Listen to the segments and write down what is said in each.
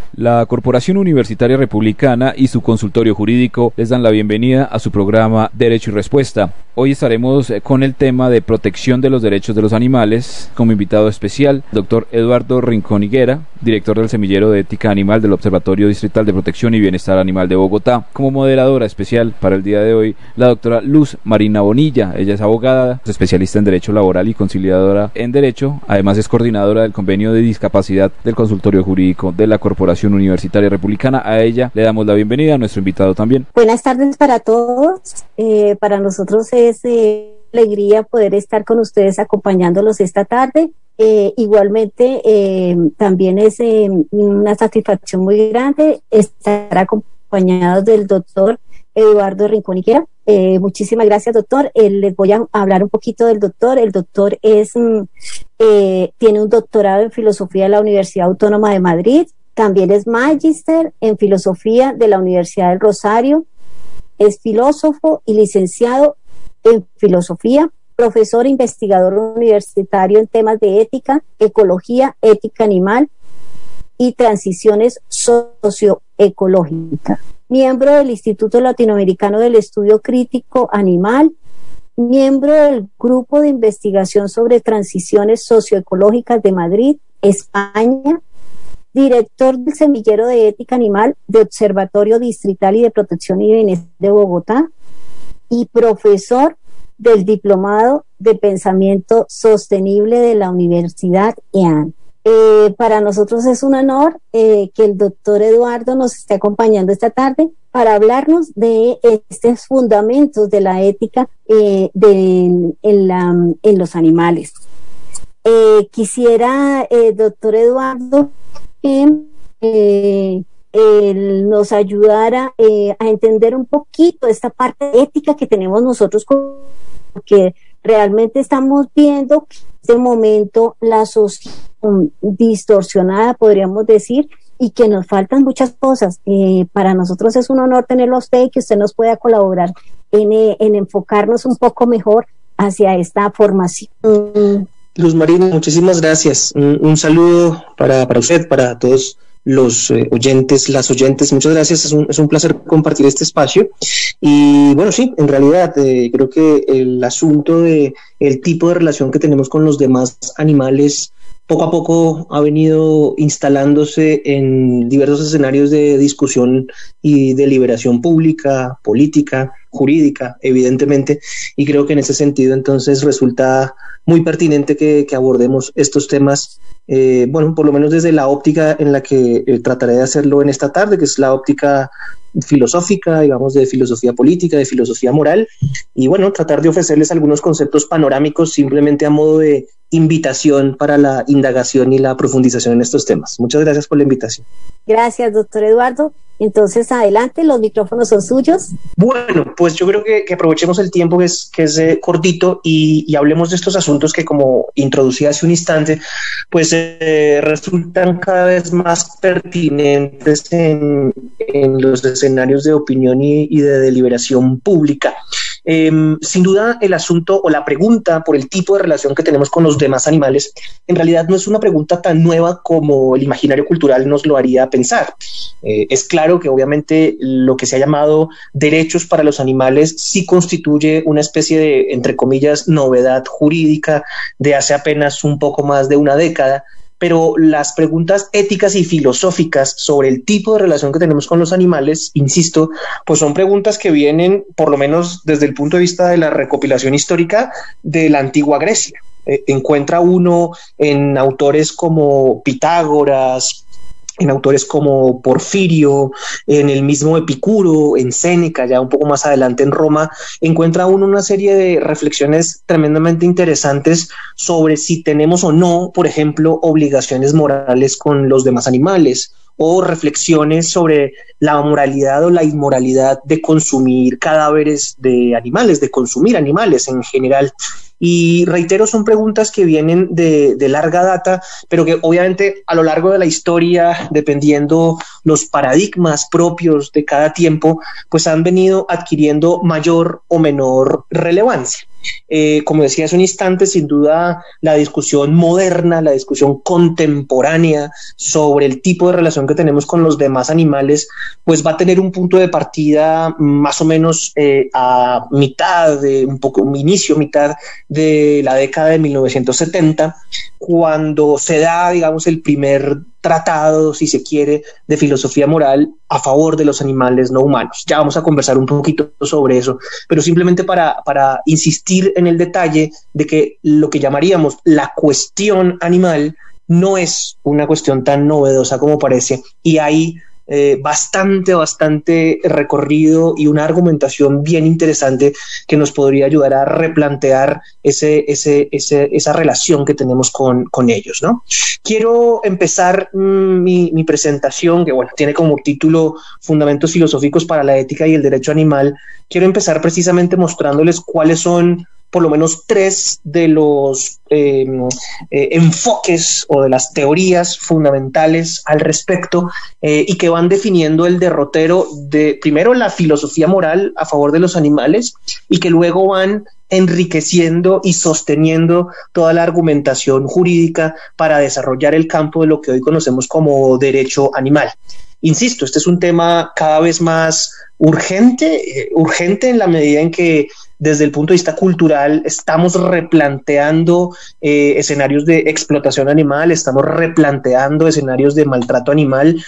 La Corporación Universitaria Republicana y su consultorio jurídico les dan la bienvenida a su programa Derecho y Respuesta. Hoy estaremos con el tema de protección de los derechos de los animales. Como invitado especial, doctor Eduardo Rincón Higuera, director del Semillero de Ética Animal del Observatorio Distrital de Protección y Bienestar Animal de Bogotá. Como moderadora especial para el día de hoy, la doctora Luz Marina Bonilla. Ella es abogada, especialista en Derecho Laboral y conciliadora en Derecho. Además es coordinadora del Convenio de Discapacidad del Consultorio Jurídico de la Corporación Universitaria Republicana. A ella le damos la bienvenida, a nuestro invitado también. Buenas tardes para todos. Para nosotros es alegría poder estar con ustedes acompañándolos esta tarde. Igualmente, también es una satisfacción muy grande estar acompañados del doctor Eduardo Rincón Higuera. Muchísimas gracias, doctor. Les voy a hablar un poquito del doctor. El doctor tiene un doctorado en filosofía de la Universidad Autónoma de Madrid. También es magíster en filosofía de la Universidad del Rosario. Es filósofo y licenciado en filosofía, profesor e investigador universitario en temas de ética, ecología, ética animal y transiciones socioecológicas. Miembro del Instituto Latinoamericano del Estudio Crítico Animal, miembro del Grupo de Investigación sobre Transiciones Socioecológicas de Madrid, España, director del Semillero de Ética Animal de Observatorio Distrital y de Protección y Bienestar de Bogotá y profesor del Diplomado de Pensamiento Sostenible de la Universidad EAN. Para nosotros es un honor que el doctor Eduardo nos esté acompañando esta tarde para hablarnos de estos fundamentos de la ética en los animales. Quisiera, doctor Eduardo, que él nos ayudara a entender un poquito esta parte ética que tenemos nosotros, porque realmente estamos viendo que en este momento la sociedad distorsionada, podríamos decir, y que nos faltan muchas cosas. Para nosotros es un honor tenerlo a usted y que usted nos pueda colaborar en enfocarnos un poco mejor hacia esta formación. Luz Marina, muchísimas gracias. Un saludo para usted, para todos los oyentes, las oyentes. Muchas gracias, es un placer compartir este espacio. Y bueno, sí, en realidad creo que el asunto de el tipo de relación que tenemos con los demás animales poco a poco ha venido instalándose en diversos escenarios de discusión y deliberación pública, política, jurídica, evidentemente, y creo que en ese sentido entonces resulta muy pertinente que abordemos estos temas, bueno, por lo menos desde la óptica en la que trataré de hacerlo en esta tarde, que es la óptica filosófica, digamos, de filosofía política, de filosofía moral, y bueno, tratar de ofrecerles algunos conceptos panorámicos simplemente a modo de invitación para la indagación y la profundización en estos temas. Muchas gracias por la invitación. Gracias, doctor Eduardo. Entonces, adelante, los micrófonos son suyos. Bueno, pues yo creo que aprovechemos el tiempo que es cortito y hablemos de estos asuntos que, como introducí hace un instante, pues resultan cada vez más pertinentes en los escenarios de opinión y de deliberación pública. Sin duda, el asunto o la pregunta por el tipo de relación que tenemos con los demás animales en realidad no es una pregunta tan nueva como el imaginario cultural nos lo haría pensar. Es claro que obviamente lo que se ha llamado derechos para los animales sí constituye una especie de, entre comillas, novedad jurídica de hace apenas un poco más de una década. Pero las preguntas éticas y filosóficas sobre el tipo de relación que tenemos con los animales, insisto, pues son preguntas que vienen, por lo menos desde el punto de vista de la recopilación histórica, de la antigua Grecia. Encuentra uno en autores como Pitágoras, en autores como Porfirio, en el mismo Epicuro, en Séneca, ya un poco más adelante en Roma, encuentra uno una serie de reflexiones tremendamente interesantes sobre si tenemos o no, por ejemplo, obligaciones morales con los demás animales, o reflexiones sobre la moralidad o la inmoralidad de consumir cadáveres de animales, de consumir animales en general. Y reitero, son preguntas que vienen de larga data, pero que obviamente a lo largo de la historia, dependiendo los paradigmas propios de cada tiempo, pues han venido adquiriendo mayor o menor relevancia. como decía hace un instante, sin duda la discusión moderna, la discusión contemporánea sobre el tipo de relación que tenemos con los demás animales, pues va a tener un punto de partida más o menos a mitad de mitad de la década de 1970, cuando se da, digamos, el primer tratado, si se quiere, de filosofía moral a favor de los animales no humanos. Ya vamos a conversar un poquito sobre eso, pero simplemente para insistir en el detalle de que lo que llamaríamos la cuestión animal no es una cuestión tan novedosa como parece, y hay bastante recorrido y una argumentación bien interesante que nos podría ayudar a replantear esa relación que tenemos con ellos, ¿no? Quiero empezar mi presentación, que bueno, tiene como título Fundamentos filosóficos para la ética y el derecho animal. Quiero empezar precisamente mostrándoles cuáles son por lo menos tres de los enfoques o de las teorías fundamentales al respecto, y que van definiendo el derrotero de, primero, la filosofía moral a favor de los animales, y que luego van enriqueciendo y sosteniendo toda la argumentación jurídica para desarrollar el campo de lo que hoy conocemos como derecho animal. Insisto, este es un tema cada vez más urgente en la medida en que desde el punto de vista cultural estamos replanteando escenarios de explotación animal, estamos replanteando escenarios de maltrato animal,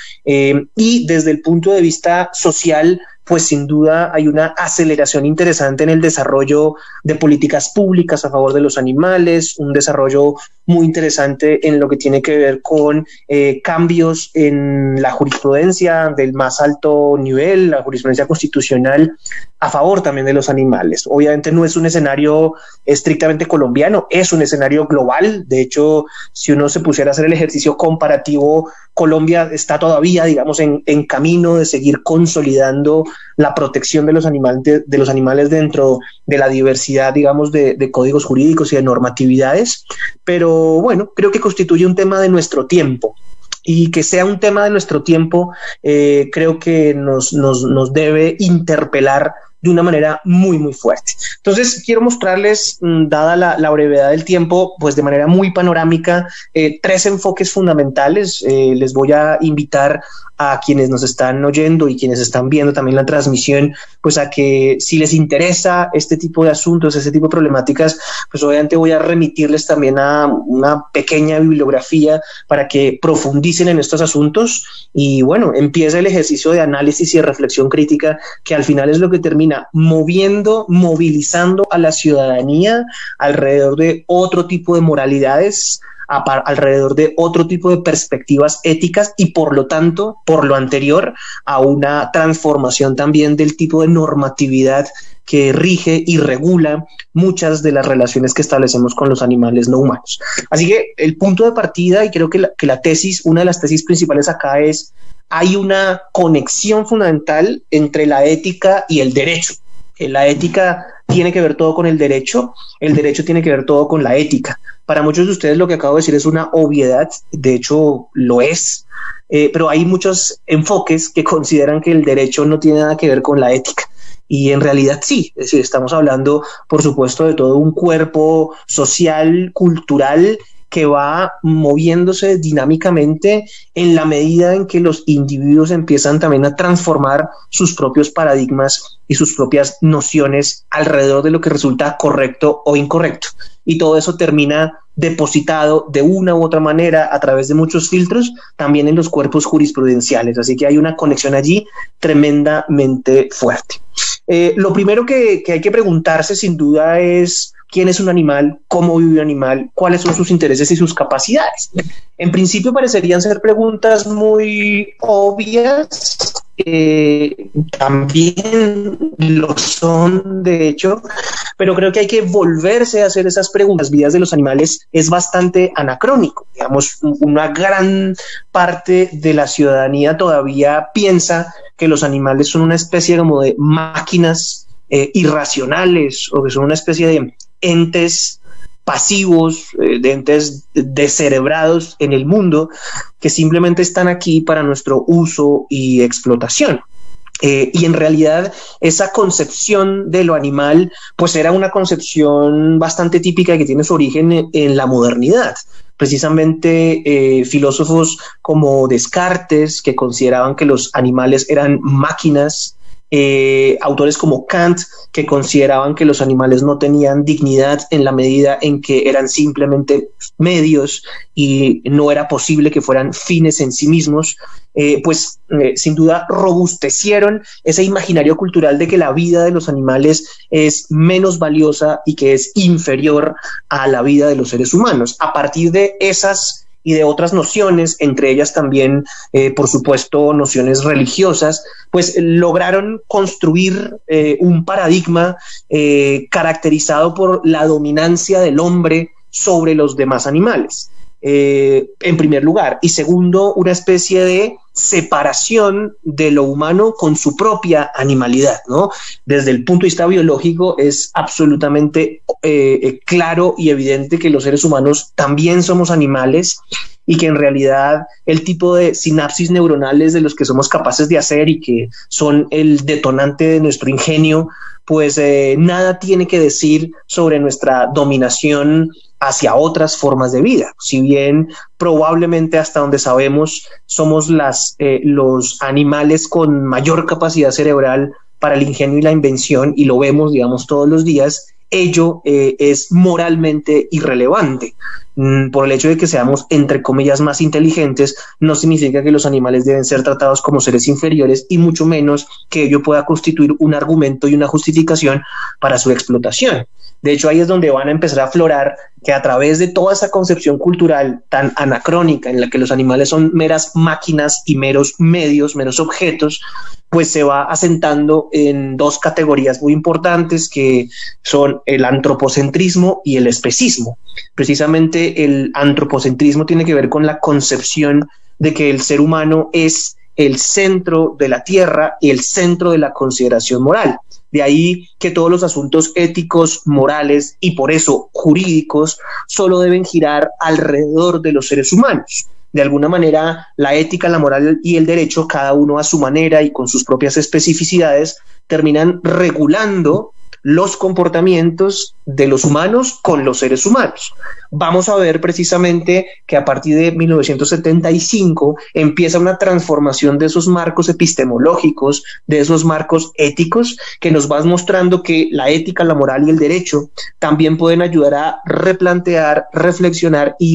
y desde el punto de vista social, pues sin duda hay una aceleración interesante en el desarrollo de políticas públicas a favor de los animales, un desarrollo muy interesante en lo que tiene que ver con cambios en la jurisprudencia del más alto nivel, la jurisprudencia constitucional a favor también de los animales. Obviamente no es un escenario estrictamente colombiano, es un escenario global. De hecho, si uno se pusiera a hacer el ejercicio comparativo, Colombia está todavía, digamos, en camino de seguir consolidando la protección de los animales dentro de la diversidad, digamos, de códigos jurídicos y de normatividades. Pero bueno, creo que constituye un tema de nuestro tiempo. Y que sea un tema de nuestro tiempo, creo que nos debe interpelar de una manera muy fuerte. Entonces, quiero mostrarles, dada la brevedad del tiempo, pues de manera muy panorámica, tres enfoques fundamentales. Les voy a invitar a quienes nos están oyendo y quienes están viendo también la transmisión, pues a que si les interesa este tipo de asuntos, este tipo de problemáticas, pues obviamente voy a remitirles también a una pequeña bibliografía para que profundicen en estos asuntos y bueno, empieza el ejercicio de análisis y de reflexión crítica, que al final es lo que termina movilizando a la ciudadanía alrededor de otro tipo de moralidades, alrededor de otro tipo de perspectivas éticas y por lo tanto, por lo anterior, a una transformación también del tipo de normatividad que rige y regula muchas de las relaciones que establecemos con los animales no humanos. Así que el punto de partida, y creo que la tesis, una de las tesis principales acá es: hay una conexión fundamental entre la ética y el derecho. La ética tiene que ver todo con el derecho tiene que ver todo con la ética. Para muchos de ustedes lo que acabo de decir es una obviedad, de hecho lo es, pero hay muchos enfoques que consideran que el derecho no tiene nada que ver con la ética. Y en realidad sí, es decir, estamos hablando, por supuesto, de todo un cuerpo social, cultural, que va moviéndose dinámicamente en la medida en que los individuos empiezan también a transformar sus propios paradigmas y sus propias nociones alrededor de lo que resulta correcto o incorrecto. Y todo eso termina depositado de una u otra manera a través de muchos filtros también en los cuerpos jurisprudenciales. Así que hay una conexión allí tremendamente fuerte. Lo primero que hay que preguntarse sin duda es: ¿quién es un animal? ¿Cómo vive un animal? ¿Cuáles son sus intereses y sus capacidades? En principio parecerían ser preguntas muy obvias, también lo son de hecho, pero creo que hay que volverse a hacer esas preguntas. Las vidas de los animales es bastante anacrónico. Digamos, una gran parte de la ciudadanía todavía piensa que los animales son una especie como de máquinas irracionales, o que son una especie de entes pasivos, de entes descerebrados en el mundo, que simplemente están aquí para nuestro uso y explotación. Y en realidad esa concepción de lo animal pues era una concepción bastante típica que tiene su origen en la modernidad. Precisamente filósofos como Descartes, que consideraban que los animales eran máquinas, autores como Kant, que consideraban que los animales no tenían dignidad en la medida en que eran simplemente medios y no era posible que fueran fines en sí mismos, sin duda robustecieron ese imaginario cultural de que la vida de los animales es menos valiosa y que es inferior a la vida de los seres humanos. A partir de esas y de otras nociones, entre ellas también, por supuesto, nociones religiosas, pues lograron construir un paradigma caracterizado por la dominancia del hombre sobre los demás animales, en primer lugar, y segundo, una especie de separación de lo humano con su propia animalidad, ¿no? Desde el punto de vista biológico es absolutamente claro y evidente que los seres humanos también somos animales y que en realidad el tipo de sinapsis neuronales de los que somos capaces de hacer y que son el detonante de nuestro ingenio, pues nada tiene que decir sobre nuestra dominación hacia otras formas de vida. Si bien probablemente hasta donde sabemos somos los animales con mayor capacidad cerebral para el ingenio y la invención, y lo vemos, digamos, todos los días, ello es moralmente irrelevante. Por el hecho de que seamos, entre comillas, más inteligentes, no significa que los animales deben ser tratados como seres inferiores, y mucho menos que ello pueda constituir un argumento y una justificación para su explotación. De hecho, ahí es donde van a empezar a aflorar que a través de toda esa concepción cultural tan anacrónica en la que los animales son meras máquinas y meros medios, meros objetos, pues se va asentando en dos categorías muy importantes que son el antropocentrismo y el especismo. Precisamente el antropocentrismo tiene que ver con la concepción de que el ser humano es el centro de la tierra y el centro de la consideración moral. De ahí que todos los asuntos éticos, morales y por eso jurídicos solo deben girar alrededor de los seres humanos. De alguna manera, la ética, la moral y el derecho, cada uno a su manera y con sus propias especificidades, terminan regulando los comportamientos de los humanos con los seres humanos. Vamos a ver precisamente que a partir de 1975 empieza una transformación de esos marcos epistemológicos, de esos marcos éticos, que nos va mostrando que la ética, la moral y el derecho también pueden ayudar a replantear, reflexionar y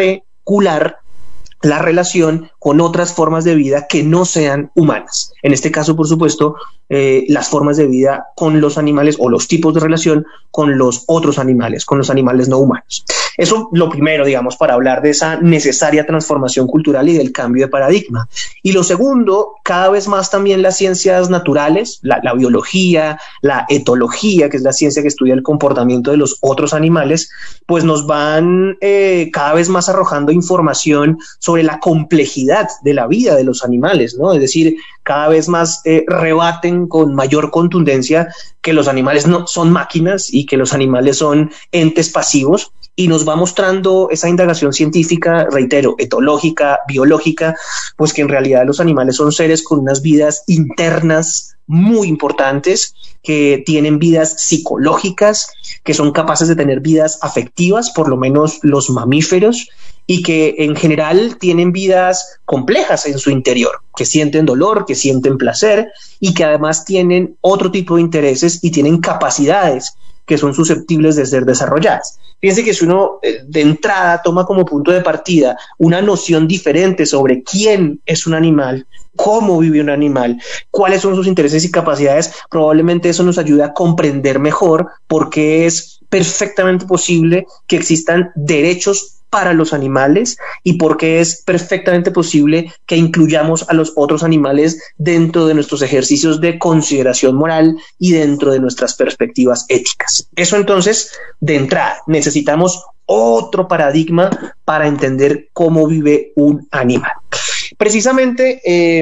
regular la relación con otras formas de vida que no sean humanas. En este caso, por supuesto, las formas de vida con los animales o los tipos de relación con los otros animales, con los animales no humanos. Eso lo primero, digamos, para hablar de esa necesaria transformación cultural y del cambio de paradigma. Y lo segundo, cada vez más también las ciencias naturales, la biología, la etología, que es la ciencia que estudia el comportamiento de los otros animales, pues nos van cada vez más arrojando información sobre la complejidad de la vida de los animales, ¿no? Es decir, cada vez más rebaten con mayor contundencia que los animales no son máquinas y que los animales son entes pasivos, y nos va mostrando esa indagación científica, reitero, etológica, biológica, pues que en realidad los animales son seres con unas vidas internas muy importantes, que tienen vidas psicológicas, que son capaces de tener vidas afectivas, por lo menos los mamíferos, y que en general tienen vidas complejas en su interior, que sienten dolor, que sienten placer y que además tienen otro tipo de intereses y tienen capacidades que son susceptibles de ser desarrolladas. Fíjense que si uno de entrada toma como punto de partida una noción diferente sobre quién es un animal, cómo vive un animal, cuáles son sus intereses y capacidades, probablemente eso nos ayuda a comprender mejor por qué es perfectamente posible que existan derechos para los animales y porque es perfectamente posible que incluyamos a los otros animales dentro de nuestros ejercicios de consideración moral y dentro de nuestras perspectivas éticas. Eso entonces, de entrada, necesitamos otro paradigma para entender cómo vive un animal. Precisamente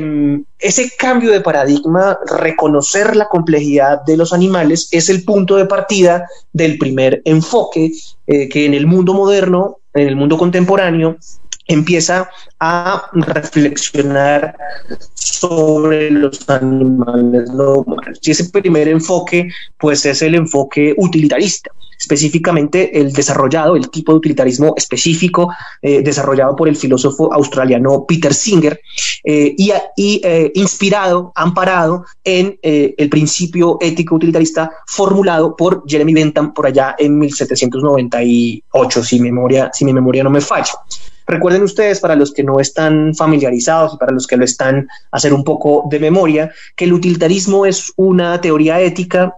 ese cambio de paradigma, reconocer la complejidad de los animales, es el punto de partida del primer enfoque que en el mundo moderno, en el mundo contemporáneo, empieza a reflexionar sobre los animales no humanos. Y ese primer enfoque, pues, es el enfoque utilitarista, específicamente el tipo de utilitarismo específico desarrollado por el filósofo australiano Peter Singer inspirado, amparado en el principio ético utilitarista formulado por Jeremy Bentham por allá en 1798, si mi memoria no me falla. Recuerden ustedes, para los que no están familiarizados y para los que lo están, hacer un poco de memoria, que el utilitarismo es una teoría ética,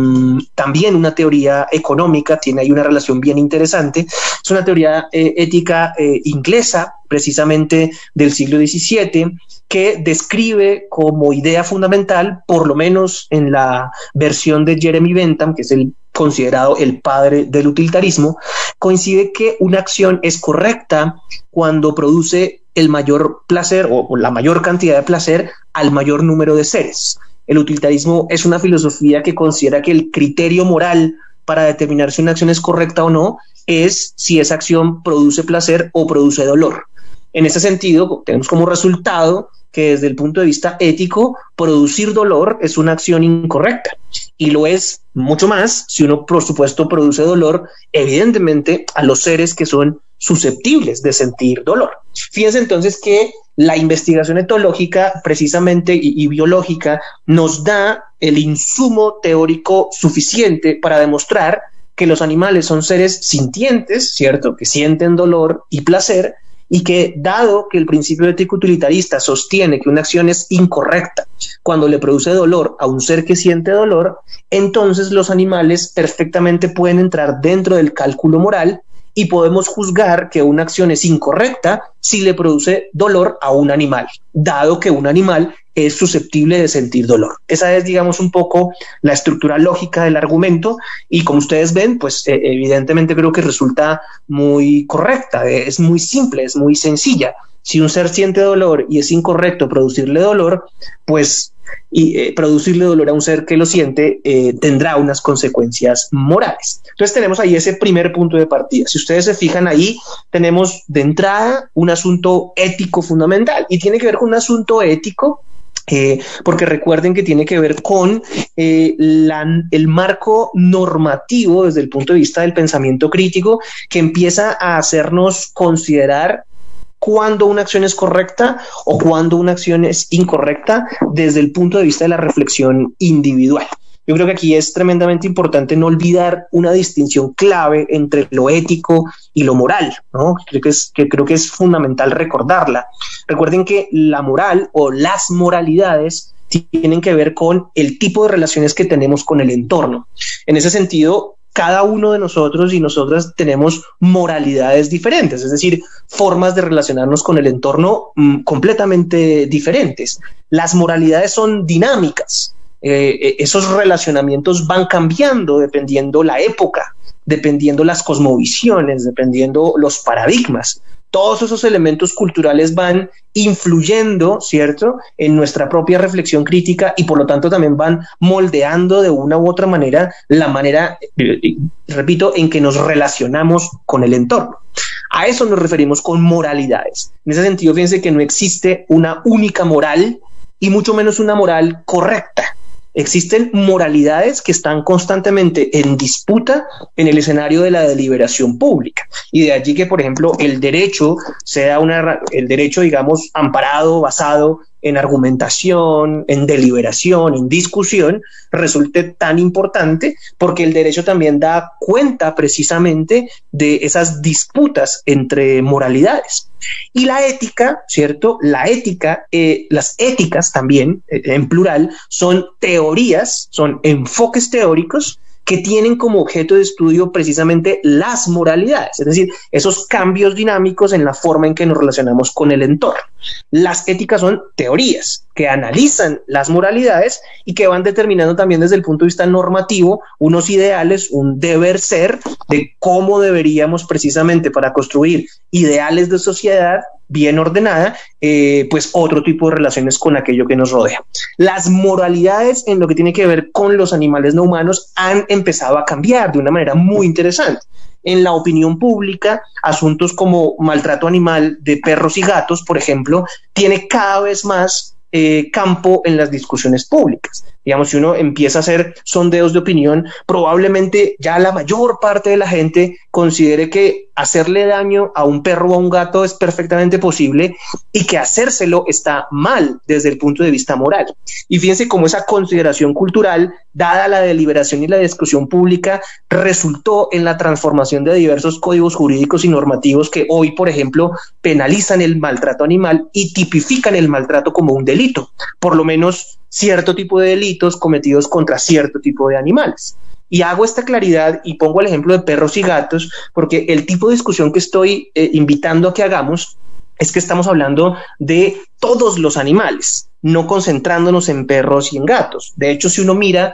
también una teoría económica, tiene ahí una relación bien interesante. Es una teoría ética inglesa, precisamente del siglo XVII, que describe como idea fundamental, por lo menos en la versión de Jeremy Bentham, que es considerado el padre del utilitarismo, coincide que una acción es correcta cuando produce el mayor placer o la mayor cantidad de placer al mayor número de seres. El utilitarismo es una filosofía que considera que el criterio moral para determinar si una acción es correcta o no es si esa acción produce placer o produce dolor. En ese sentido, tenemos como resultado que desde el punto de vista ético, producir dolor es una acción incorrecta, y lo es mucho más si uno, por supuesto, produce dolor, evidentemente, a los seres que son susceptibles de sentir dolor. Fíjense entonces que la investigación etológica, precisamente, y biológica, nos da el insumo teórico suficiente para demostrar que los animales son seres sintientes, ¿cierto?, que sienten dolor y placer, y que, dado que el principio ético utilitarista sostiene que una acción es incorrecta cuando le produce dolor a un ser que siente dolor, entonces los animales perfectamente pueden entrar dentro del cálculo moral y podemos juzgar que una acción es incorrecta si le produce dolor a un animal, dado que un animal es susceptible de sentir dolor. Esa es, digamos, un poco la estructura lógica del argumento, y como ustedes ven, pues evidentemente creo que resulta muy correcta, es muy simple, es muy sencilla. Si un ser siente dolor y es incorrecto producirle dolor, pues producirle dolor a un ser que lo siente tendrá unas consecuencias morales. Entonces tenemos ahí ese primer punto de partida. Si ustedes se fijan ahí, tenemos de entrada un asunto ético fundamental, y tiene que ver con un asunto ético porque recuerden que tiene que ver con el marco normativo desde el punto de vista del pensamiento crítico, que empieza a hacernos considerar cuándo una acción es correcta o cuándo una acción es incorrecta desde el punto de vista de la reflexión individual. Yo creo que aquí es tremendamente importante no olvidar una distinción clave entre lo ético y lo moral, ¿no? Creo que es fundamental recordarla. Recuerden que la moral o las moralidades tienen que ver con el tipo de relaciones que tenemos con el entorno. En ese sentido, cada uno de nosotros y nosotras tenemos moralidades diferentes, es decir, formas de relacionarnos con el entorno completamente diferentes. Las moralidades son dinámicas. Esos relacionamientos van cambiando dependiendo la época, dependiendo las cosmovisiones, dependiendo los paradigmas. Todos esos elementos culturales van influyendo, ¿cierto?, en nuestra propia reflexión crítica, y por lo tanto también van moldeando de una u otra manera la manera, repito, en que nos relacionamos con el entorno. A eso nos referimos con moralidades. En ese sentido, fíjense que no existe una única moral y mucho menos una moral correcta. Existen moralidades que están constantemente en disputa en el escenario de la deliberación pública, y de allí que, por ejemplo, el derecho sea el derecho, digamos, amparado, basado en argumentación, en deliberación, en discusión, resulte tan importante, porque el derecho también da cuenta precisamente de esas disputas entre moralidades. Y la ética, ¿cierto? La ética, las éticas también, en plural, son teorías, son enfoques teóricos que tienen como objeto de estudio precisamente las moralidades, es decir, esos cambios dinámicos en la forma en que nos relacionamos con el entorno. Las éticas son teorías que analizan las moralidades y que van determinando también desde el punto de vista normativo unos ideales, un deber ser de cómo deberíamos, precisamente para construir ideales de sociedad bien ordenada, pues otro tipo de relaciones con aquello que nos rodea. Las moralidades en lo que tiene que ver con los animales no humanos han empezado a cambiar de una manera muy interesante. en la opinión pública, asuntos como maltrato animal de perros y gatos, por ejemplo, tiene cada vez más campo en las discusiones públicas. Digamos, si uno empieza a hacer sondeos de opinión, probablemente ya la mayor parte de la gente considere que hacerle daño a un perro o a un gato es perfectamente posible y que hacérselo está mal desde el punto de vista moral. Y fíjense cómo esa consideración cultural, dada la deliberación y la discusión pública, resultó en la transformación de diversos códigos jurídicos y normativos que hoy, por ejemplo, penalizan el maltrato animal y tipifican el maltrato como un delito, por lo menos cierto tipo de delitos cometidos contra cierto tipo de animales. Y hago esta claridad y pongo el ejemplo de perros y gatos porque el tipo de discusión que estoy invitando a que hagamos es que estamos hablando de todos los animales, no concentrándonos en perros y en gatos. De hecho, si uno mira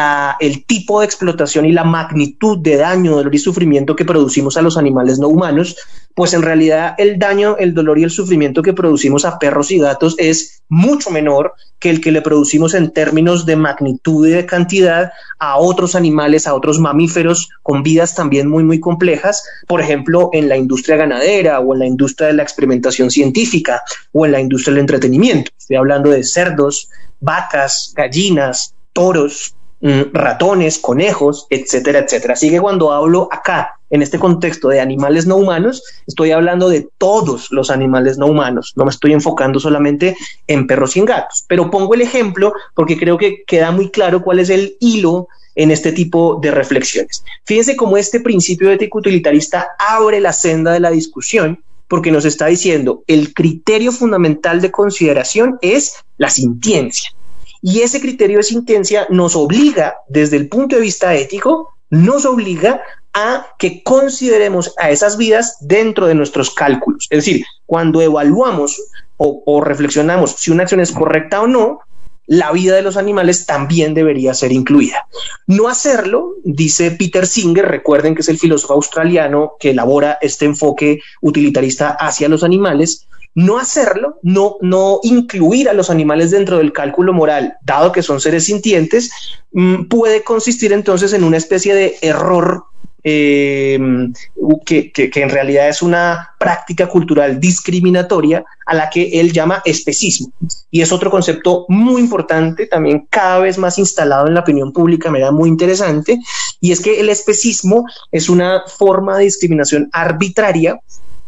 el tipo de explotación y la magnitud de daño, dolor y sufrimiento que producimos a los animales no humanos, pues en realidad el daño, el dolor y el sufrimiento que producimos a perros y gatos es mucho menor que el que le producimos en términos de magnitud y de cantidad a otros animales, a otros mamíferos con vidas también muy, muy complejas, por ejemplo, en la industria ganadera o en la industria de la experimentación científica o en la industria del entretenimiento. Estoy hablando de cerdos, vacas, gallinas, toros, ratones, conejos, etcétera, etcétera. Así que cuando hablo acá, en este contexto de animales no humanos, estoy hablando de todos los animales no humanos, no me estoy enfocando solamente en perros y en gatos, pero pongo el ejemplo porque creo que queda muy claro cuál es el hilo en este tipo de reflexiones. Fíjense cómo este principio ético utilitarista abre la senda de la discusión porque nos está diciendo el criterio fundamental de consideración es la sintiencia. Y ese criterio de sintiencia nos obliga, desde el punto de vista ético, nos obliga a que consideremos a esas vidas dentro de nuestros cálculos. Es decir, cuando evaluamos o reflexionamos si una acción es correcta o no, la vida de los animales también debería ser incluida. No hacerlo, dice Peter Singer, recuerden que es el filósofo australiano que elabora este enfoque utilitarista hacia los animales. No hacerlo, no incluir a los animales dentro del cálculo moral, dado que son seres sintientes, puede consistir entonces en una especie de error que en realidad es una práctica cultural discriminatoria a la que él llama especismo. Y es otro concepto muy importante, también cada vez más instalado en la opinión pública, me da muy interesante, y es que el especismo es una forma de discriminación arbitraria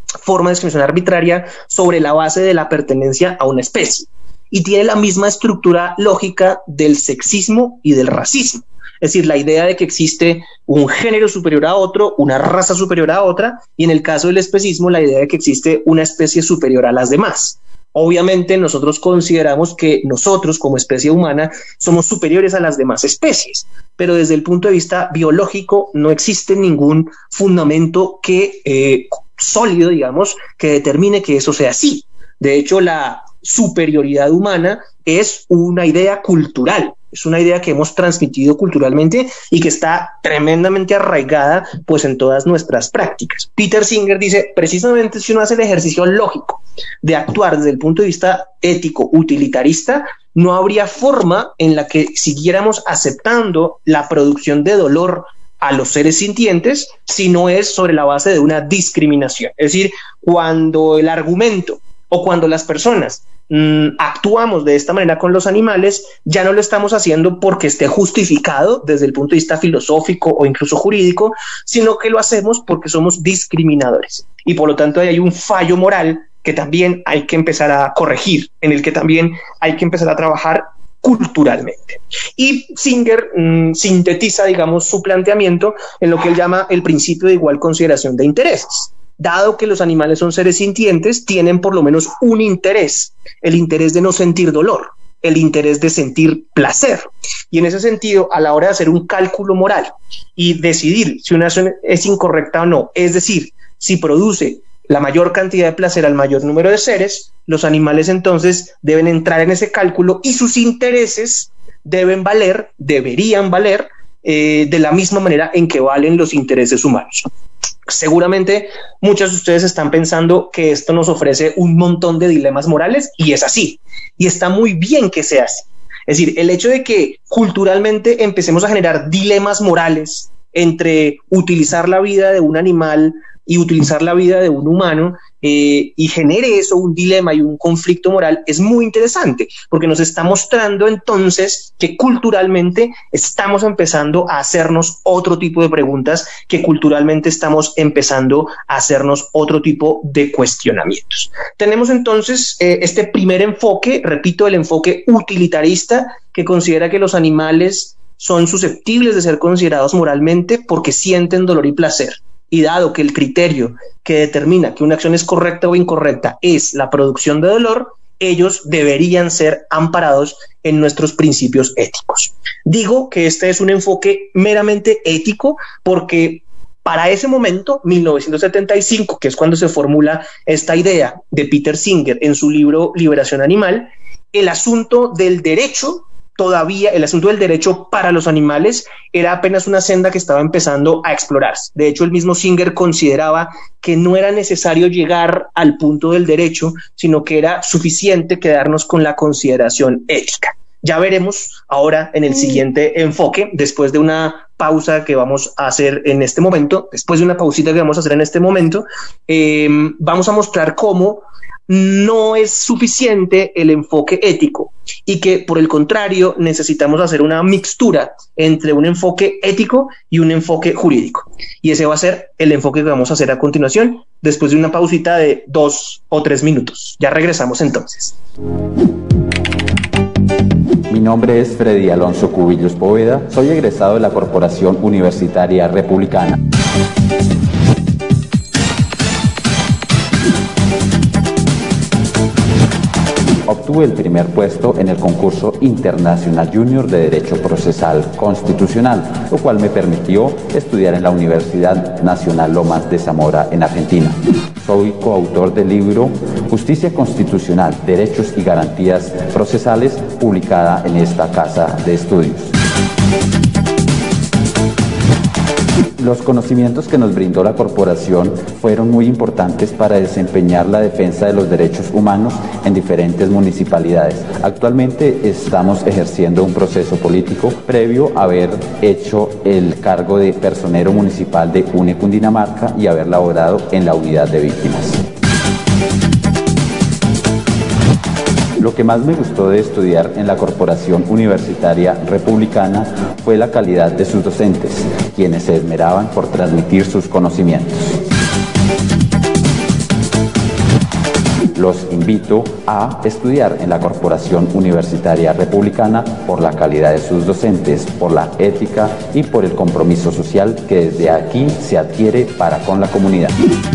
sobre la base de la pertenencia a una especie y tiene la misma estructura lógica del sexismo y del racismo. Es decir, la idea de que existe un género superior a otro, una raza superior a otra, y en el caso del especismo, la idea de que existe una especie superior a las demás. Obviamente nosotros consideramos que nosotros como especie humana somos superiores a las demás especies, pero desde el punto de vista biológico no existe ningún fundamento sólido, digamos, que determine que eso sea así. De hecho, la superioridad humana es una idea cultural, es una idea que hemos transmitido culturalmente y que está tremendamente arraigada pues en todas nuestras prácticas. Peter Singer dice, precisamente si uno hace el ejercicio lógico de actuar desde el punto de vista ético utilitarista, no habría forma en la que siguiéramos aceptando la producción de dolor a los seres sintientes si no es sobre la base de una discriminación. Es decir, cuando el argumento o cuando las personas actuamos de esta manera con los animales, ya no lo estamos haciendo porque esté justificado desde el punto de vista filosófico o incluso jurídico, sino que lo hacemos porque somos discriminadores. Y por lo tanto hay un fallo moral que también hay que empezar a corregir, en el que también hay que empezar a trabajar culturalmente. Y Singer sintetiza, digamos, su planteamiento en lo que él llama el principio de igual consideración de intereses. Dado que los animales son seres sintientes, tienen por lo menos un interés, el interés de no sentir dolor, el interés de sentir placer. Y en ese sentido, a la hora de hacer un cálculo moral y decidir si una acción es incorrecta o no, es decir, si produce la mayor cantidad de placer al mayor número de seres, los animales entonces deben entrar en ese cálculo y sus intereses deberían valer de la misma manera en que valen los intereses humanos. Seguramente muchos de ustedes están pensando que esto nos ofrece un montón de dilemas morales y es así, y está muy bien que sea así. Es decir, el hecho de que culturalmente empecemos a generar dilemas morales entre utilizar la vida de un animal y utilizar la vida de un humano, y genere eso un dilema y un conflicto moral, es muy interesante, porque nos está mostrando entonces que culturalmente estamos empezando a hacernos otro tipo de preguntas, que culturalmente estamos empezando a hacernos otro tipo de cuestionamientos. Tenemos entonces este primer enfoque, repito, el enfoque utilitarista, que considera que los animales son susceptibles de ser considerados moralmente porque sienten dolor y placer. Y dado que el criterio que determina que una acción es correcta o incorrecta es la producción de dolor, ellos deberían ser amparados en nuestros principios éticos. Digo que este es un enfoque meramente ético porque para ese momento, 1975, que es cuando se formula esta idea de Peter Singer en su libro Liberación Animal, el asunto del derecho para los animales era apenas una senda que estaba empezando a explorarse. De hecho, el mismo Singer consideraba que no era necesario llegar al punto del derecho, sino que era suficiente quedarnos con la consideración ética. Ya veremos ahora en el siguiente enfoque, después de una pausa que vamos a hacer en este momento, vamos a mostrar cómo no es suficiente el enfoque ético y que, por el contrario, necesitamos hacer una mixtura entre un enfoque ético y un enfoque jurídico. Y ese va a ser el enfoque que vamos a hacer a continuación, después de una pausita de 2 o 3 minutos. Ya regresamos entonces. Mi nombre es Freddy Alonso Cubillos Poveda, soy egresado de la Corporación Universitaria Republicana. Obtuve el primer puesto en el concurso internacional junior de Derecho Procesal Constitucional, lo cual me permitió estudiar en la Universidad Nacional Lomas de Zamora en Argentina. Soy coautor del libro Justicia Constitucional, Derechos y Garantías Procesales, publicada en esta casa de estudios. Los conocimientos que nos brindó la corporación fueron muy importantes para desempeñar la defensa de los derechos humanos en diferentes municipalidades. Actualmente estamos ejerciendo un proceso político previo a haber hecho el cargo de personero municipal de UNE Cundinamarca y haber laborado en la unidad de víctimas. Lo que más me gustó de estudiar en la Corporación Universitaria Republicana fue la calidad de sus docentes, quienes se esmeraban por transmitir sus conocimientos. Los invito a estudiar en la Corporación Universitaria Republicana por la calidad de sus docentes, por la ética y por el compromiso social que desde aquí se adquiere para con la comunidad.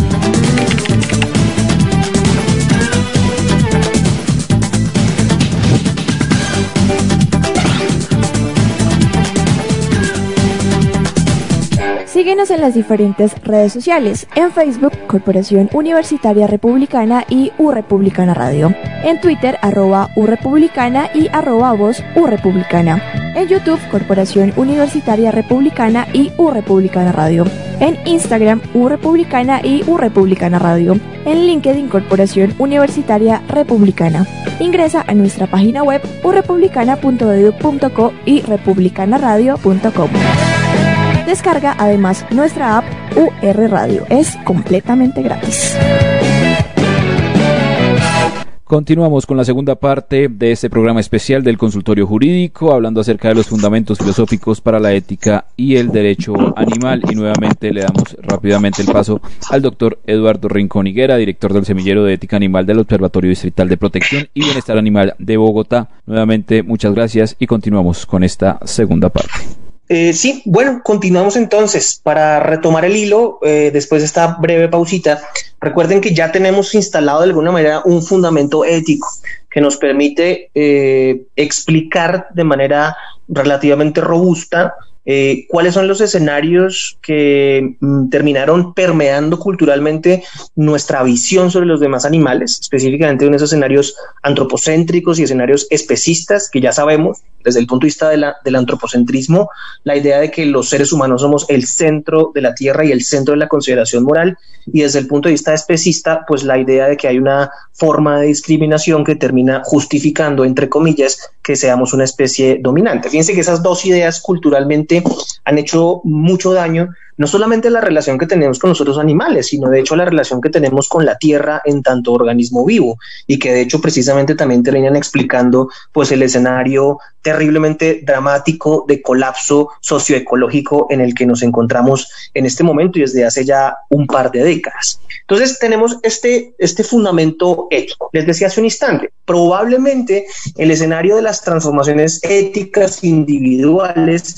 Síguenos en las diferentes redes sociales. En Facebook, Corporación Universitaria Republicana y Republicana Radio. En Twitter, @urepublicana y @voz-urepublicana. En YouTube, Corporación Universitaria Republicana y Republicana Radio. En Instagram, Republicana y Republicana Radio. En LinkedIn, Corporación Universitaria Republicana. Ingresa a nuestra página web urepublicana.edu.co y republicanaradio.com. Descarga además nuestra app UR Radio. Es completamente gratis. Continuamos con la segunda parte de este programa especial del consultorio jurídico, hablando acerca de los fundamentos filosóficos para la ética y el derecho animal. Y nuevamente le damos rápidamente el paso al doctor Eduardo Rincón Higuera, director del Semillero de Ética Animal del Observatorio Distrital de Protección y Bienestar Animal de Bogotá. Nuevamente, muchas gracias y continuamos con esta segunda parte. Sí, bueno, continuamos entonces. Para retomar el hilo, después de esta breve pausita, recuerden que ya tenemos instalado de alguna manera un fundamento ético que nos permite explicar de manera relativamente robusta cuáles son los escenarios que terminaron permeando culturalmente nuestra visión sobre los demás animales, específicamente en esos escenarios antropocéntricos y escenarios especistas que ya sabemos desde el punto de vista del antropocentrismo, la idea de que los seres humanos somos el centro de la Tierra y el centro de la consideración moral, y desde el punto de vista especista, pues la idea de que hay una forma de discriminación que termina justificando, entre comillas, que seamos una especie dominante. Fíjense que esas dos ideas culturalmente han hecho mucho daño, no solamente la relación que tenemos con los otros animales, sino de hecho la relación que tenemos con la Tierra en tanto organismo vivo, y que de hecho precisamente también terminan explicando pues el escenario terriblemente dramático de colapso socioecológico en el que nos encontramos en este momento y desde hace ya un par de décadas. Entonces tenemos este fundamento ético. Les decía hace un instante, probablemente el escenario de las transformaciones éticas individuales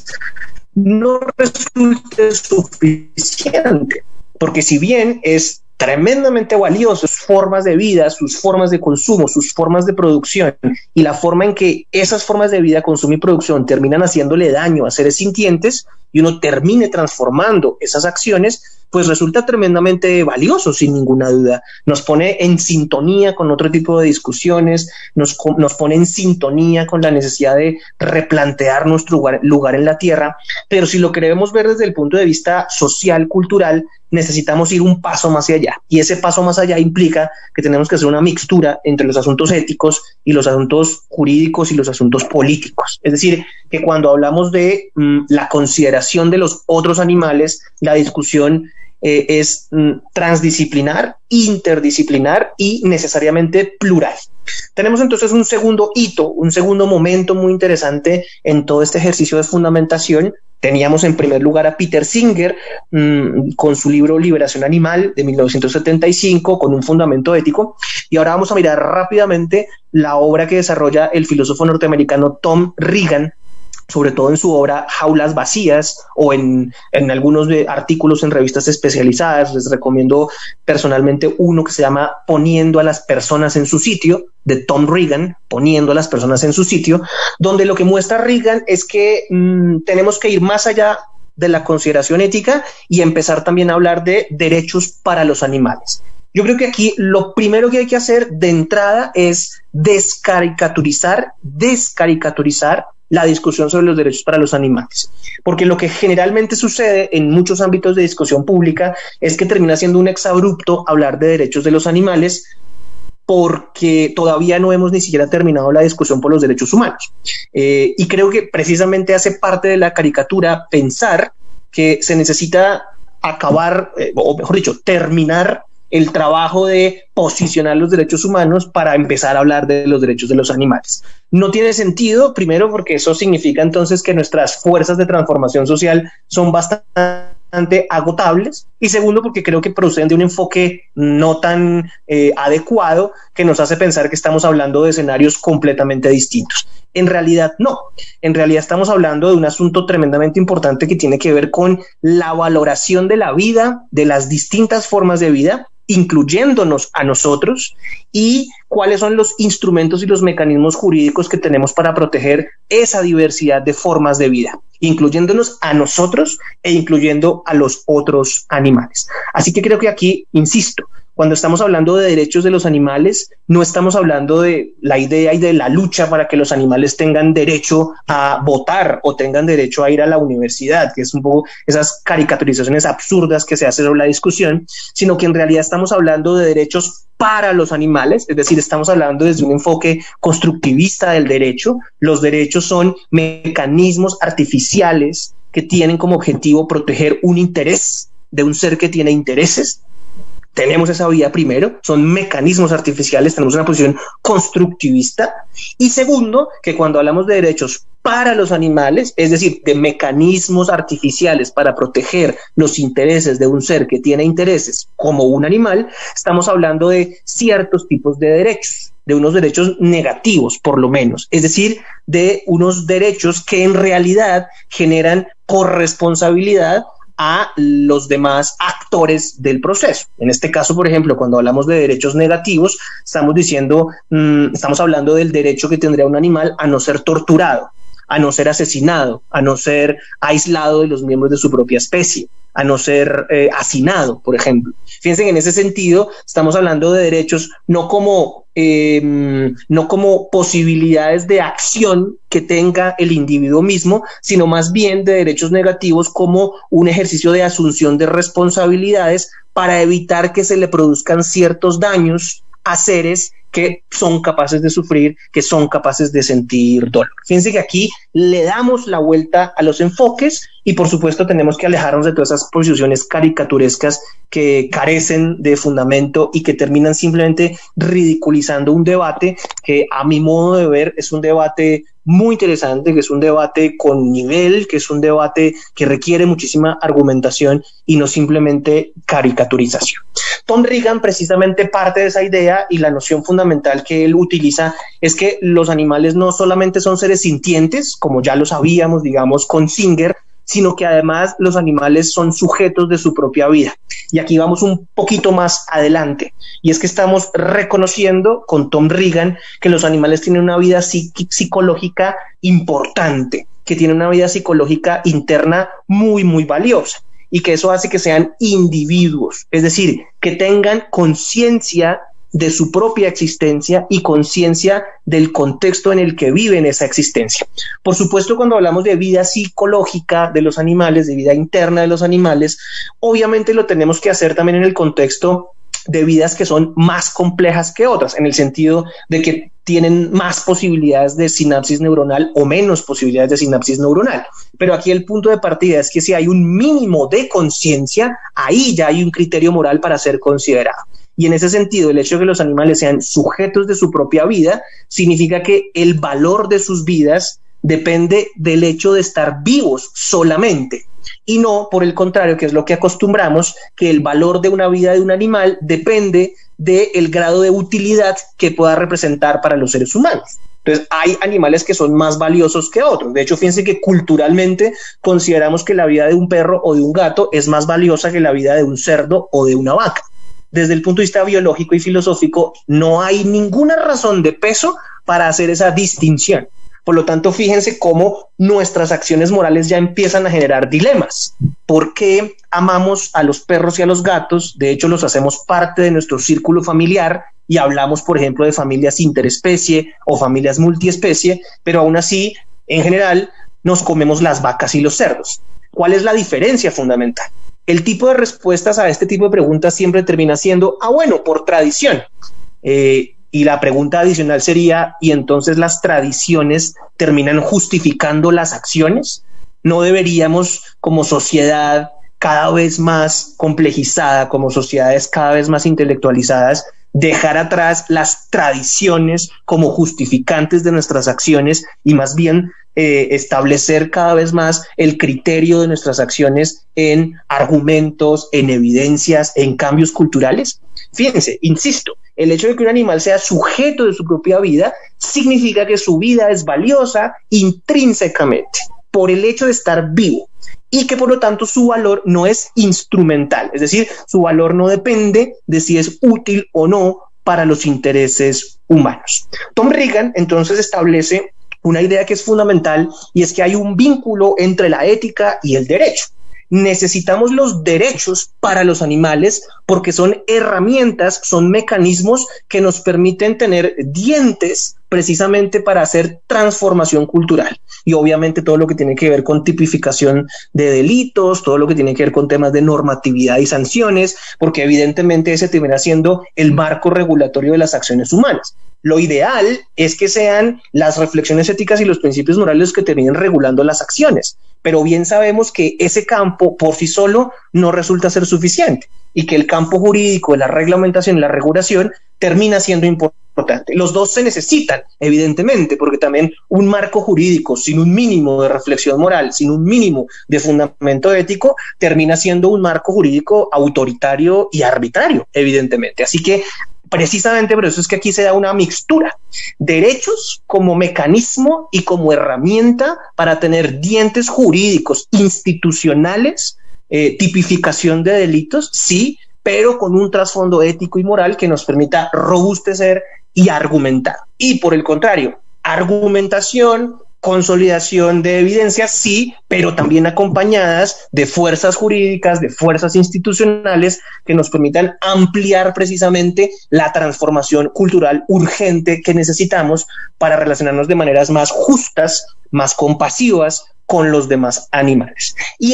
no resulte suficiente, porque si bien es tremendamente valioso sus formas de vida, sus formas de consumo, sus formas de producción y la forma en que esas formas de vida, consumo y producción terminan haciéndole daño a seres sintientes y uno termine transformando esas acciones, pues resulta tremendamente valioso, sin ninguna duda. Nos pone en sintonía con otro tipo de discusiones, nos pone en sintonía con la necesidad de replantear nuestro lugar en la Tierra, pero si lo queremos ver desde el punto de vista social, cultural, necesitamos ir un paso más allá, y ese paso más allá implica que tenemos que hacer una mixtura entre los asuntos éticos y los asuntos jurídicos y los asuntos políticos. Es decir, que cuando hablamos de la consideración de los otros animales, la discusión es transdisciplinar, interdisciplinar y necesariamente plural. Tenemos entonces un segundo hito, un segundo momento muy interesante en todo este ejercicio de fundamentación. Teníamos en primer lugar a Peter Singer con su libro Liberación Animal de 1975 con un fundamento ético, y ahora vamos a mirar rápidamente la obra que desarrolla el filósofo norteamericano Tom Regan, sobre todo en su obra Jaulas Vacías o en algunos artículos en revistas especializadas. Les recomiendo personalmente uno que se llama Poniendo a las personas en su sitio, de Tom Regan, Poniendo a las personas en su sitio, donde lo que muestra Regan es que tenemos que ir más allá de la consideración ética y empezar también a hablar de derechos para los animales. Yo creo que aquí lo primero que hay que hacer de entrada es descaricaturizar la discusión sobre los derechos para los animales, porque lo que generalmente sucede en muchos ámbitos de discusión pública es que termina siendo un exabrupto hablar de derechos de los animales, porque todavía no hemos ni siquiera terminado la discusión por los derechos humanos. Y creo que precisamente hace parte de la caricatura pensar que se necesita acabar, o mejor dicho, terminar el trabajo de posicionar los derechos humanos para empezar a hablar de los derechos de los animales. No tiene sentido, primero porque eso significa entonces que nuestras fuerzas de transformación social son bastante agotables, y segundo porque creo que proceden de un enfoque no tan adecuado, que nos hace pensar que estamos hablando de escenarios completamente distintos. En realidad no, en realidad estamos hablando de un asunto tremendamente importante que tiene que ver con la valoración de la vida, de las distintas formas de vida, incluyéndonos a nosotros, y cuáles son los instrumentos y los mecanismos jurídicos que tenemos para proteger esa diversidad de formas de vida, incluyéndonos a nosotros e incluyendo a los otros animales. Así que creo que aquí, insisto, cuando estamos hablando de derechos de los animales, no estamos hablando de la idea y de la lucha para que los animales tengan derecho a votar o tengan derecho a ir a la universidad, que es un poco esas caricaturizaciones absurdas que se hacen sobre la discusión, sino que en realidad estamos hablando de derechos para los animales, es decir, estamos hablando desde un enfoque constructivista del derecho. Los derechos son mecanismos artificiales que tienen como objetivo proteger un interés de un ser que tiene intereses. Tenemos esa vía primero, son mecanismos artificiales, tenemos una posición constructivista. Y segundo, que cuando hablamos de derechos para los animales, es decir, de mecanismos artificiales para proteger los intereses de un ser que tiene intereses como un animal, estamos hablando de ciertos tipos de derechos, de unos derechos negativos por lo menos, es decir, de unos derechos que en realidad generan corresponsabilidad a los demás actores del proceso. En este caso, por ejemplo, cuando hablamos de derechos negativos, estamos hablando del derecho que tendría un animal a no ser torturado, a no ser asesinado, a no ser aislado de los miembros de su propia especie, a no ser hacinado, por ejemplo. Fíjense que en ese sentido estamos hablando de derechos no como posibilidades de acción que tenga el individuo mismo, sino más bien de derechos negativos como un ejercicio de asunción de responsabilidades para evitar que se le produzcan ciertos daños a seres que son capaces de sufrir, que son capaces de sentir dolor. Fíjense que aquí le damos la vuelta a los enfoques y por supuesto tenemos que alejarnos de todas esas posiciones caricaturescas que carecen de fundamento y que terminan simplemente ridiculizando un debate que a mi modo de ver es un debate muy interesante, que es un debate con nivel, que es un debate que requiere muchísima argumentación y no simplemente caricaturización. Tom Regan precisamente parte de esa idea y la noción fundamental que él utiliza es que los animales no solamente son seres sintientes, como ya lo sabíamos, digamos, con Singer, sino que además los animales son sujetos de su propia vida. Y aquí vamos un poquito más adelante, y es que estamos reconociendo con Tom Regan que los animales tienen una vida psicológica importante, que tienen una vida psicológica interna muy, muy valiosa, y que eso hace que sean individuos, es decir, que tengan conciencia de su propia existencia y conciencia del contexto en el que viven esa existencia. Por supuesto, cuando hablamos de vida psicológica de los animales, de vida interna de los animales, obviamente lo tenemos que hacer también en el contexto de vidas que son más complejas que otras, en el sentido de que tienen más posibilidades de sinapsis neuronal o menos posibilidades de sinapsis neuronal. Pero aquí el punto de partida es que si hay un mínimo de conciencia, ahí ya hay un criterio moral para ser considerado. Y en ese sentido, el hecho de que los animales sean sujetos de su propia vida significa que el valor de sus vidas depende del hecho de estar vivos solamente, y no, por el contrario, que es lo que acostumbramos, que el valor de una vida de un animal depende del grado de utilidad que pueda representar para los seres humanos. Entonces, hay animales que son más valiosos que otros. De hecho, fíjense que culturalmente consideramos que la vida de un perro o de un gato es más valiosa que la vida de un cerdo o de una vaca. Desde el punto de vista biológico y filosófico, no hay ninguna razón de peso para hacer esa distinción. Por lo tanto, fíjense cómo nuestras acciones morales ya empiezan a generar dilemas. ¿Por qué amamos a los perros y a los gatos? De hecho, los hacemos parte de nuestro círculo familiar y hablamos, por ejemplo, de familias interespecie o familias multiespecie, pero aún así, en general, nos comemos las vacas y los cerdos. ¿Cuál es la diferencia fundamental? El tipo de respuestas a este tipo de preguntas siempre termina siendo, bueno, por tradición. Y la pregunta adicional sería, ¿y entonces las tradiciones terminan justificando las acciones? ¿No deberíamos, como sociedad cada vez más complejizada, como sociedades cada vez más intelectualizadas, dejar atrás las tradiciones como justificantes de nuestras acciones y más bien establecer cada vez más el criterio de nuestras acciones en argumentos, en evidencias, en cambios culturales? Fíjense, insisto, el hecho de que un animal sea sujeto de su propia vida significa que su vida es valiosa intrínsecamente por el hecho de estar vivo y que por lo tanto su valor no es instrumental, es decir, su valor no depende de si es útil o no para los intereses humanos. Tom Regan entonces establece una idea que es fundamental y es que hay un vínculo entre la ética y el derecho. Necesitamos los derechos para los animales porque son herramientas, son mecanismos que nos permiten tener dientes precisamente para hacer transformación cultural. Y obviamente todo lo que tiene que ver con tipificación de delitos, todo lo que tiene que ver con temas de normatividad y sanciones, porque evidentemente ese termina siendo el marco regulatorio de las acciones humanas. Lo ideal es que sean las reflexiones éticas y los principios morales que terminen regulando las acciones, pero bien sabemos que ese campo por sí solo no resulta ser suficiente y que el campo jurídico de la reglamentación y la regulación termina siendo importante. Los dos se necesitan, evidentemente, porque también un marco jurídico sin un mínimo de reflexión moral, sin un mínimo de fundamento ético, termina siendo un marco jurídico autoritario y arbitrario, evidentemente. Así que precisamente por eso es que aquí se da una mixtura. Derechos como mecanismo y como herramienta para tener dientes jurídicos institucionales, tipificación de delitos, sí, pero con un trasfondo ético y moral que nos permita robustecer y argumentar. Y por el contrario, argumentación, consolidación de evidencias, sí, pero también acompañadas de fuerzas jurídicas, de fuerzas institucionales que nos permitan ampliar precisamente la transformación cultural urgente que necesitamos para relacionarnos de maneras más justas, más compasivas con los demás animales. Y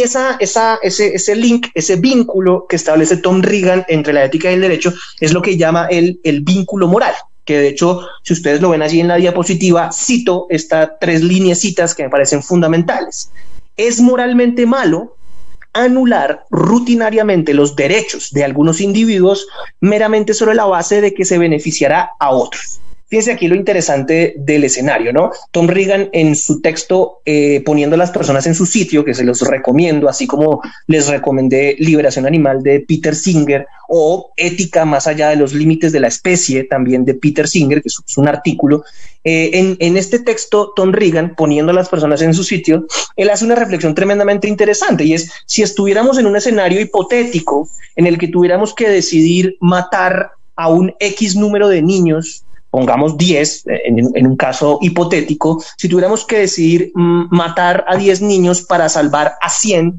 ese link, ese vínculo que establece Tom Regan entre la ética y el derecho es lo que llama el vínculo moral, que de hecho, si ustedes lo ven allí en la diapositiva, cito estas 3 lineecitas que me parecen fundamentales. Es moralmente malo anular rutinariamente los derechos de algunos individuos meramente sobre la base de que se beneficiará a otros. Fíjense aquí lo interesante del escenario, ¿no? Tom Regan en su texto, poniendo a las personas en su sitio, que se los recomiendo, así como les recomendé Liberación Animal de Peter Singer o Ética más allá de los límites de la especie, también de Peter Singer, que es un artículo. En este texto, Tom Regan, poniendo a las personas en su sitio, él hace una reflexión tremendamente interesante, y es, si estuviéramos en un escenario hipotético en el que tuviéramos que decidir matar a un X número de niños, pongamos 10, en un caso hipotético, si tuviéramos que decidir matar a 10 niños para salvar a 100,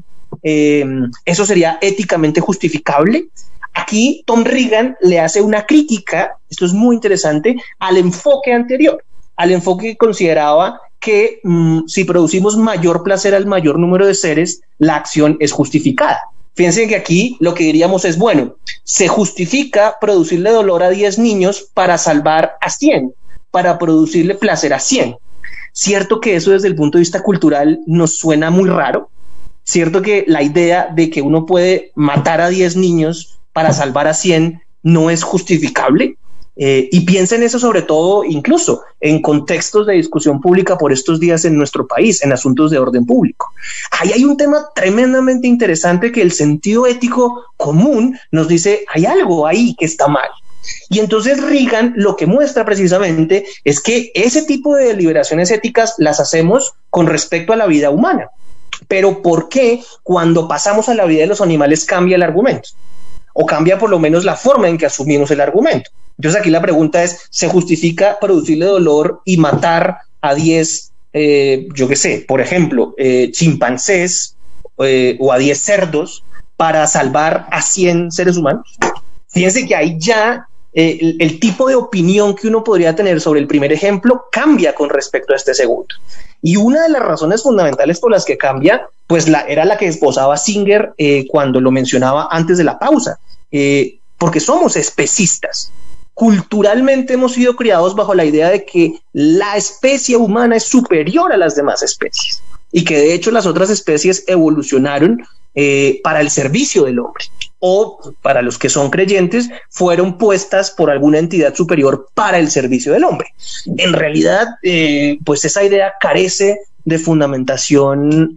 ¿eso sería éticamente justificable? Aquí Tom Regan le hace una crítica, esto es muy interesante, al enfoque anterior, al enfoque que consideraba que si producimos mayor placer al mayor número de seres, la acción es justificada. Fíjense que aquí lo que diríamos es, bueno, se justifica producirle dolor a 10 niños para salvar a 100, para producirle placer a 100. Cierto que eso desde el punto de vista cultural nos suena muy raro. Cierto que la idea de que uno puede matar a 10 niños para salvar a 100 no es justificable. Y piensen eso sobre todo incluso en contextos de discusión pública por estos días en nuestro país, en asuntos de orden público. Ahí hay un tema tremendamente interesante que el sentido ético común nos dice, hay algo ahí que está mal. Y entonces Regan lo que muestra precisamente es que ese tipo de deliberaciones éticas las hacemos con respecto a la vida humana. Pero ¿por qué cuando pasamos a la vida de los animales cambia el argumento? O cambia por lo menos la forma en que asumimos el argumento. Entonces aquí la pregunta es, ¿se justifica producirle dolor y matar a 10, yo qué sé, por ejemplo, chimpancés o a 10 cerdos para salvar a 100 seres humanos? Fíjense que ahí ya el tipo de opinión que uno podría tener sobre el primer ejemplo cambia con respecto a este segundo. Y una de las razones fundamentales por las que cambia, pues era la que esbozaba Singer cuando lo mencionaba antes de la pausa, porque somos especistas. Culturalmente hemos sido criados bajo la idea de que la especie humana es superior a las demás especies y que de hecho las otras especies evolucionaron para el servicio del hombre, o para los que son creyentes fueron puestas por alguna entidad superior para el servicio del hombre. En realidad, pues esa idea carece de fundamentación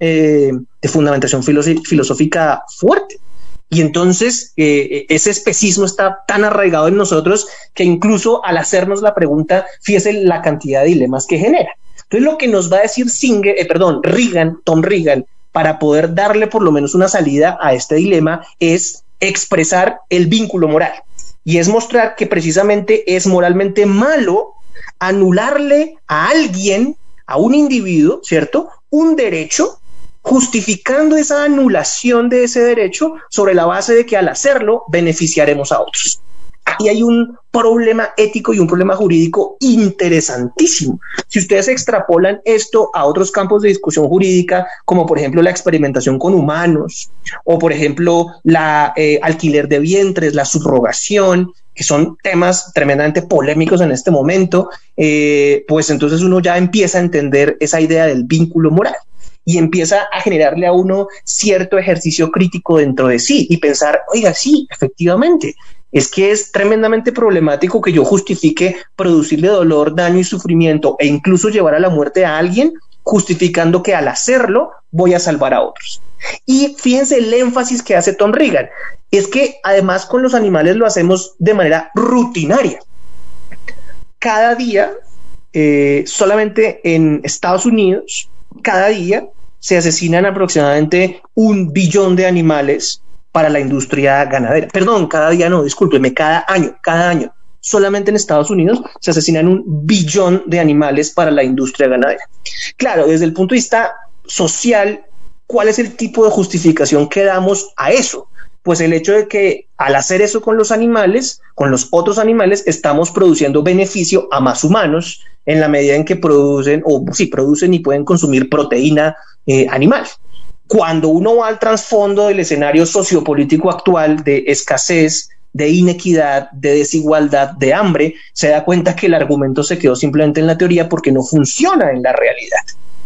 filosófica fuerte. Y entonces ese especismo está tan arraigado en nosotros que incluso al hacernos la pregunta, fíjese la cantidad de dilemas que genera. Entonces lo que nos va a decir Tom Regan, para poder darle por lo menos una salida a este dilema, es expresar el vínculo moral. Y es mostrar que precisamente es moralmente malo anularle a alguien, a un individuo, ¿cierto?, un derecho, justificando esa anulación de ese derecho sobre la base de que al hacerlo beneficiaremos a otros. Aquí hay un problema ético y un problema jurídico interesantísimo. Si ustedes extrapolan esto a otros campos de discusión jurídica, como por ejemplo la experimentación con humanos, o por ejemplo la alquiler de vientres, la subrogación, que son temas tremendamente polémicos en este momento, pues entonces uno ya empieza a entender esa idea del vínculo moral. Y empieza a generarle a uno cierto ejercicio crítico dentro de sí y pensar, oiga, sí, efectivamente, es que es tremendamente problemático que yo justifique producirle dolor, daño y sufrimiento e incluso llevar a la muerte a alguien, justificando que al hacerlo voy a salvar a otros. Y fíjense el énfasis que hace Tom Regan, es que además con los animales lo hacemos de manera rutinaria. Cada día, solamente en Estados Unidos, cada día se asesinan aproximadamente 1 billón de animales para la industria ganadera. Perdón, cada día no, discúlpeme, cada año. solamente en Estados Unidos se asesinan 1 billón de animales para la industria ganadera. Claro, desde el punto de vista social, ¿cuál es el tipo de justificación que damos a eso? Pues el hecho de que al hacer eso con los animales, con los otros animales, estamos produciendo beneficio a más humanos en la medida en que producen y pueden consumir proteína animal. Cuando uno va al trasfondo del escenario sociopolítico actual de escasez, de inequidad, de desigualdad, de hambre, se da cuenta que el argumento se quedó simplemente en la teoría porque no funciona en la realidad.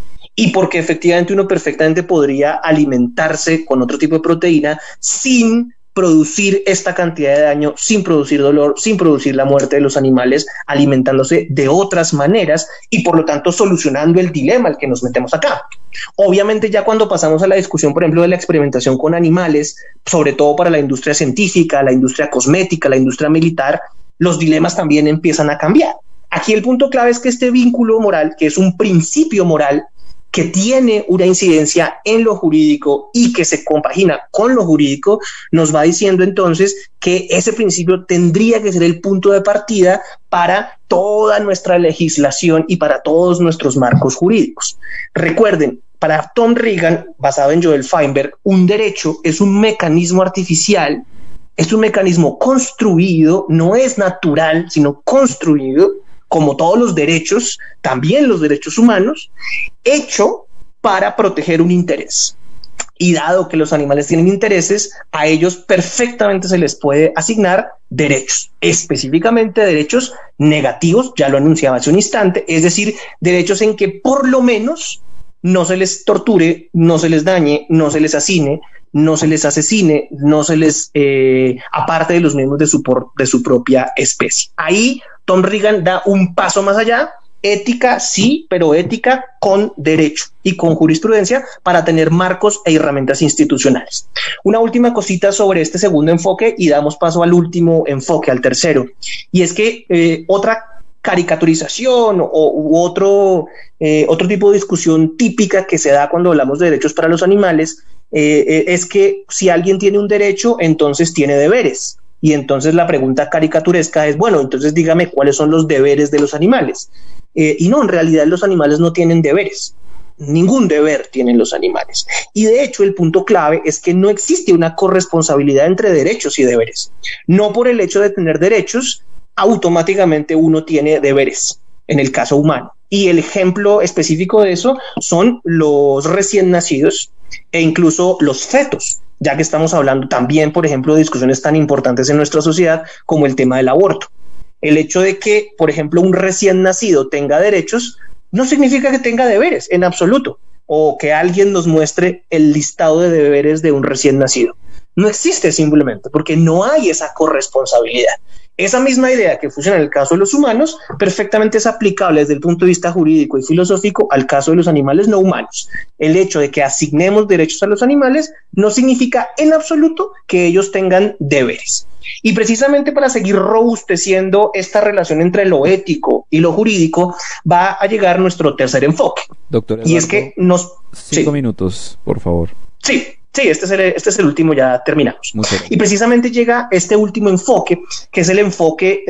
Y porque efectivamente uno perfectamente podría alimentarse con otro tipo de proteína sin producir esta cantidad de daño, sin producir dolor, sin producir la muerte de los animales, alimentándose de otras maneras y por lo tanto solucionando el dilema al que nos metemos acá. Obviamente ya cuando pasamos a la discusión, por ejemplo, de la experimentación con animales, sobre todo para la industria científica, la industria cosmética, la industria militar, los dilemas también empiezan a cambiar. Aquí el punto clave es que este vínculo moral, que es un principio moral, que tiene una incidencia en lo jurídico y que se compagina con lo jurídico, nos va diciendo entonces que ese principio tendría que ser el punto de partida para toda nuestra legislación y para todos nuestros marcos jurídicos. Recuerden, para Tom Regan, basado en Joel Feinberg, un derecho es un mecanismo artificial, es un mecanismo construido, no es natural, sino construido, como todos los derechos, también los derechos humanos, hecho para proteger un interés. Y dado que los animales tienen intereses, a ellos perfectamente se les puede asignar derechos, específicamente derechos negativos, ya lo anunciaba hace un instante, es decir, derechos en que por lo menos no se les torture, no se les dañe, no se les asesine, no se les asesine, no se les aparte de los miembros de su propia especie. Ahí Tom Regan da un paso más allá, ética sí, pero ética con derecho y con jurisprudencia para tener marcos e herramientas institucionales. Una última cosita sobre este segundo enfoque y damos paso al último enfoque, al tercero, y es que otra caricaturización u otro tipo de discusión típica que se da cuando hablamos de derechos para los animales es que si alguien tiene un derecho, entonces tiene deberes. Y entonces la pregunta caricaturesca es, bueno, entonces dígame cuáles son los deberes de los animales. Y no, en realidad los animales no tienen deberes. Ningún deber tienen los animales. Y de hecho el punto clave es que no existe una corresponsabilidad entre derechos y deberes. No por el hecho de tener derechos, automáticamente uno tiene deberes en el caso humano. Y el ejemplo específico de eso son los recién nacidos e incluso los fetos, ya que estamos hablando también, por ejemplo, de discusiones tan importantes en nuestra sociedad como el tema del aborto. El hecho de que, por ejemplo, un recién nacido tenga derechos no significa que tenga deberes en absoluto, o que alguien nos muestre el listado de deberes de un recién nacido. No existe simplemente porque no hay esa corresponsabilidad. Esa misma idea que funciona en el caso de los humanos perfectamente es aplicable desde el punto de vista jurídico y filosófico al caso de los animales no humanos. El hecho de que asignemos derechos a los animales no significa en absoluto que ellos tengan deberes. Y precisamente para seguir robusteciendo esta relación entre lo ético y lo jurídico va a llegar nuestro tercer enfoque. Doctor Eduardo, y es que nos... 5 minutos, por favor. Sí, este es el último, ya terminamos. Y precisamente llega este último enfoque, que es el enfoque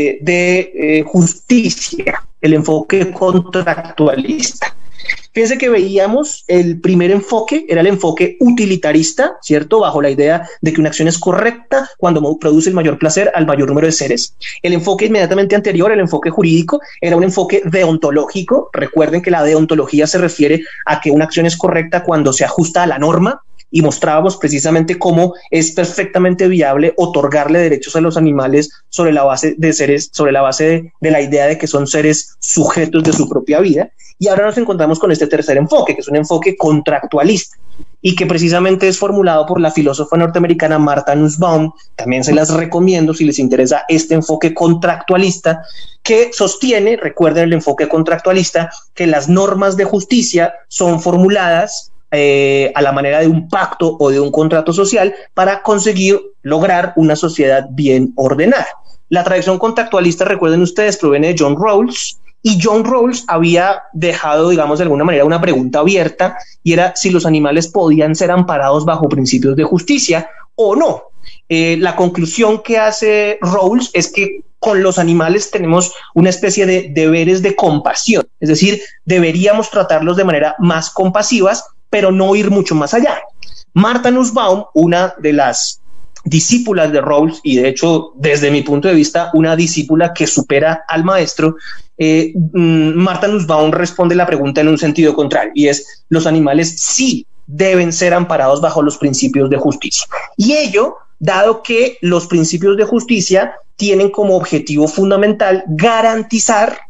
de justicia, el enfoque contractualista. Fíjense que veíamos el primer enfoque, era el enfoque utilitarista, ¿cierto? Bajo la idea de que una acción es correcta cuando produce el mayor placer al mayor número de seres. El enfoque inmediatamente anterior, el enfoque jurídico, era un enfoque deontológico. Recuerden que la deontología se refiere a que una acción es correcta cuando se ajusta a la norma, y mostrábamos precisamente cómo es perfectamente viable otorgarle derechos a los animales sobre la base de seres, sobre la base de la idea de que son seres sujetos de su propia vida. Y ahora nos encontramos con este tercer enfoque, que es un enfoque contractualista y que precisamente es formulado por la filósofa norteamericana Martha Nussbaum. También se las recomiendo si les interesa este enfoque contractualista, que sostiene, recuerden el enfoque contractualista, que las normas de justicia son formuladas a la manera de un pacto o de un contrato social para conseguir lograr una sociedad bien ordenada. La tradición contractualista, recuerden ustedes, proviene de John Rawls, y John Rawls había dejado, digamos, de alguna manera una pregunta abierta, y era si los animales podían ser amparados bajo principios de justicia o no. la conclusión que hace Rawls es que con los animales tenemos una especie de deberes de compasión, es decir, deberíamos tratarlos de manera más compasivas, pero no ir mucho más allá. Martha Nussbaum, una de las discípulas de Rawls, y de hecho, desde mi punto de vista, una discípula que supera al maestro, Martha Nussbaum responde la pregunta en un sentido contrario, y es: los animales sí deben ser amparados bajo los principios de justicia. Y ello, dado que los principios de justicia tienen como objetivo fundamental garantizar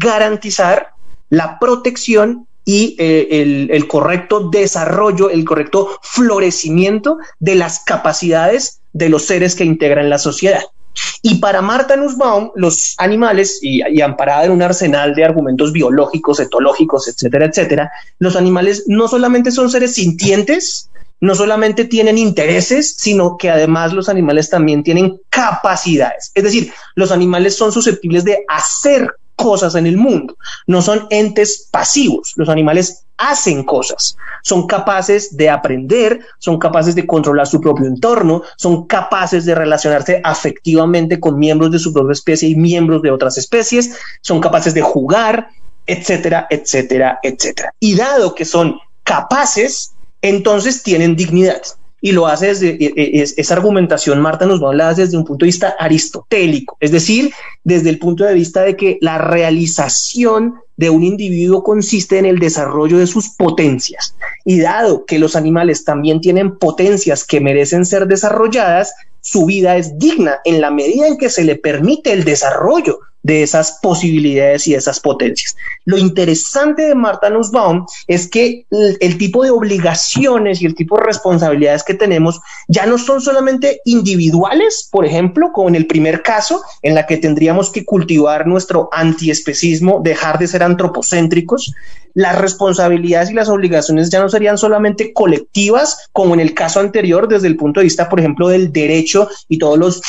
la protección y el correcto desarrollo, el correcto florecimiento de las capacidades de los seres que integran la sociedad. Y para Martha Nussbaum, los animales, y amparada en un arsenal de argumentos biológicos, etológicos, etcétera, etcétera, los animales no solamente son seres sintientes, no solamente tienen intereses, sino que además los animales también tienen capacidades. Es decir, los animales son susceptibles de hacer cosas en el mundo, no son entes pasivos. Los animales hacen cosas, son capaces de aprender, son capaces de controlar su propio entorno, son capaces de relacionarse afectivamente con miembros de su propia especie y miembros de otras especies, son capaces de jugar, etcétera, etcétera, etcétera. Y dado que son capaces, entonces tienen dignidad. Y lo hace desde esa argumentación, Martha Nussbaum la hace desde un punto de vista aristotélico, es decir, desde el punto de vista de que la realización de un individuo consiste en el desarrollo de sus potencias. Y dado que los animales también tienen potencias que merecen ser desarrolladas, su vida es digna en la medida en que se le permite el desarrollo de esas posibilidades y esas potencias. Lo interesante de Martha Nussbaum es que el tipo de obligaciones y el tipo de responsabilidades que tenemos ya no son solamente individuales, por ejemplo, como en el primer caso, en la que tendríamos que cultivar nuestro antiespecismo, dejar de ser antropocéntricos. Las responsabilidades y las obligaciones ya no serían solamente colectivas, como en el caso anterior, desde el punto de vista, por ejemplo, del derecho y todos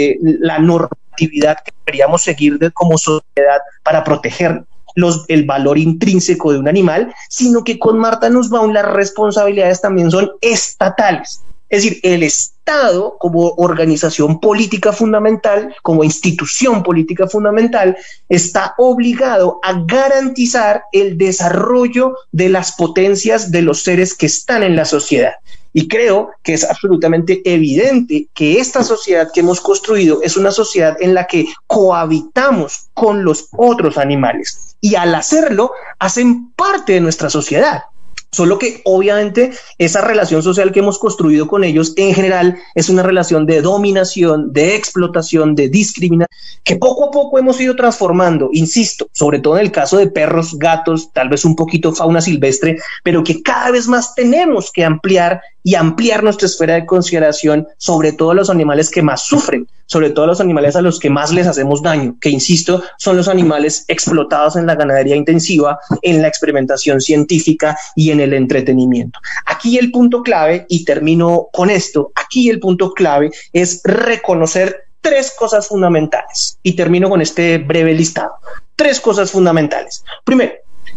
la normatividad que deberíamos seguir como sociedad para proteger el valor intrínseco de un animal, sino que con Martha Nussbaum las responsabilidades también son estatales. Es decir, el Estado como organización política fundamental, como institución política fundamental, está obligado a garantizar el desarrollo de las potencias de los seres que están en la sociedad. Y creo que es absolutamente evidente que esta sociedad que hemos construido es una sociedad en la que cohabitamos con los otros animales y al hacerlo hacen parte de nuestra sociedad. Solo que obviamente esa relación social que hemos construido con ellos en general es una relación de dominación, de explotación, de discriminación, que poco a poco hemos ido transformando, insisto, sobre todo en el caso de perros, gatos, tal vez un poquito fauna silvestre, pero que cada vez más tenemos que ampliar nuestra esfera de consideración, sobre todo los animales que más sufren, sobre todo los animales a los que más les hacemos daño, que insisto, son los animales explotados en la ganadería intensiva, en la experimentación científica y en el entretenimiento. Aquí el punto clave, y termino con esto, aquí el punto clave es reconocer tres cosas fundamentales, y termino con este breve listado. Tres cosas fundamentales. Primero,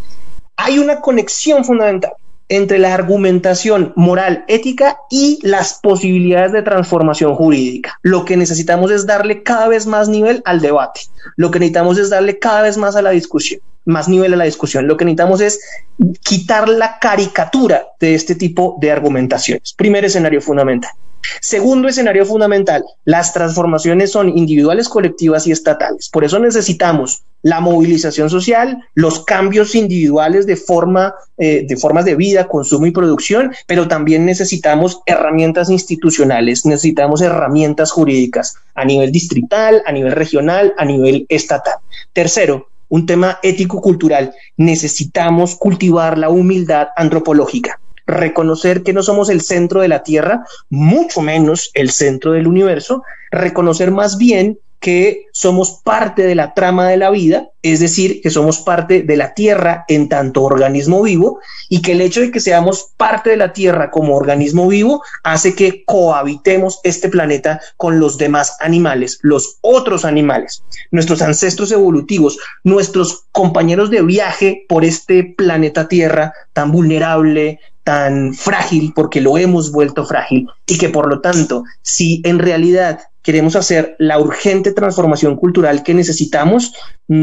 hay una conexión fundamental entre la argumentación moral, ética y las posibilidades de transformación jurídica. Lo que necesitamos es darle cada vez más nivel al debate. Lo que necesitamos es darle cada vez más a la discusión, más nivel a la discusión. Lo que necesitamos es quitar la caricatura de este tipo de argumentaciones. Primer escenario fundamental. Segundo escenario fundamental, las transformaciones son individuales, colectivas y estatales. Por eso necesitamos la movilización social, los cambios individuales de formas de vida, consumo y producción, pero también necesitamos herramientas institucionales, necesitamos herramientas jurídicas a nivel distrital, a nivel regional, a nivel estatal. Tercero, un tema ético-cultural, necesitamos cultivar la humildad antropológica. Reconocer que no somos el centro de la Tierra, mucho menos el centro del universo, reconocer más bien que somos parte de la trama de la vida, es decir, que somos parte de la Tierra en tanto organismo vivo, y que el hecho de que seamos parte de la Tierra como organismo vivo hace que cohabitemos este planeta con los demás animales, los otros animales, nuestros ancestros evolutivos, nuestros compañeros de viaje por este planeta Tierra tan vulnerable, tan frágil, porque lo hemos vuelto frágil, y que por lo tanto, si en realidad queremos hacer la urgente transformación cultural que necesitamos,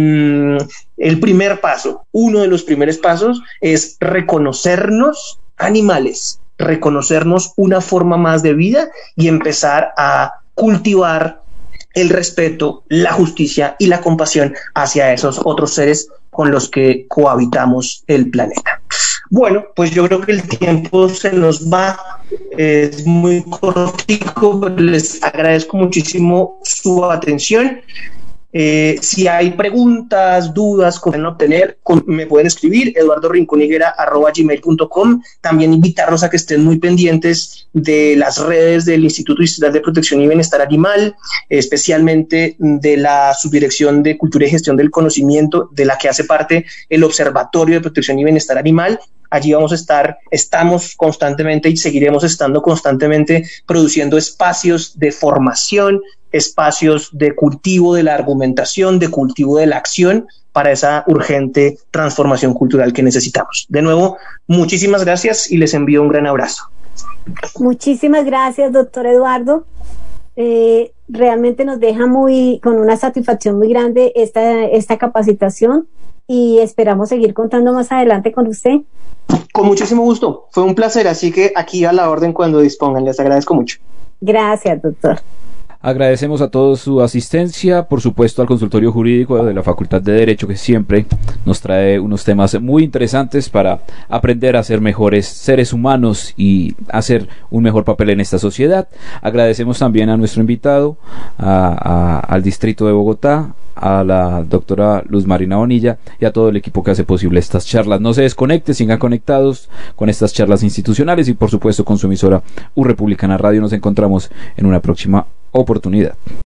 el primer paso, uno de los primeros pasos, es reconocernos animales, reconocernos una forma más de vida y empezar a cultivar el respeto, la justicia y la compasión hacia esos otros seres con los que cohabitamos el planeta. Bueno, pues yo creo que el tiempo se nos va, es muy cortico, pero les agradezco muchísimo su atención. Si hay preguntas, dudas que pueden obtener, me pueden escribir eduardorinconighera@gmail.com. También invitarlos a que estén muy pendientes de las redes del Instituto Distrital de Protección y Bienestar Animal, especialmente de la Subdirección de Cultura y Gestión del Conocimiento, de la que hace parte el Observatorio de Protección y Bienestar Animal. Allí vamos a estar, estamos constantemente y seguiremos estando constantemente produciendo espacios de formación, espacios de cultivo de la argumentación, de cultivo de la acción para esa urgente transformación cultural que necesitamos. De nuevo, muchísimas gracias y les envío un gran abrazo. Muchísimas gracias, doctor Eduardo. Realmente nos deja con una satisfacción muy grande esta capacitación y esperamos seguir contando más adelante con usted. Con muchísimo gusto, fue un placer, así que aquí a la orden cuando dispongan, les agradezco mucho. Gracias, doctor. Agradecemos a todos su asistencia, por supuesto al consultorio jurídico de la Facultad de Derecho, que siempre nos trae unos temas muy interesantes para aprender a ser mejores seres humanos y hacer un mejor papel en esta sociedad. Agradecemos también a nuestro invitado, al Distrito de Bogotá, a la doctora Luz Marina Bonilla y a todo el equipo que hace posible estas charlas. No se desconecte, sigan conectados con estas charlas institucionales y por supuesto con su emisora U Republicana Radio. Nos encontramos en una próxima oportunidad.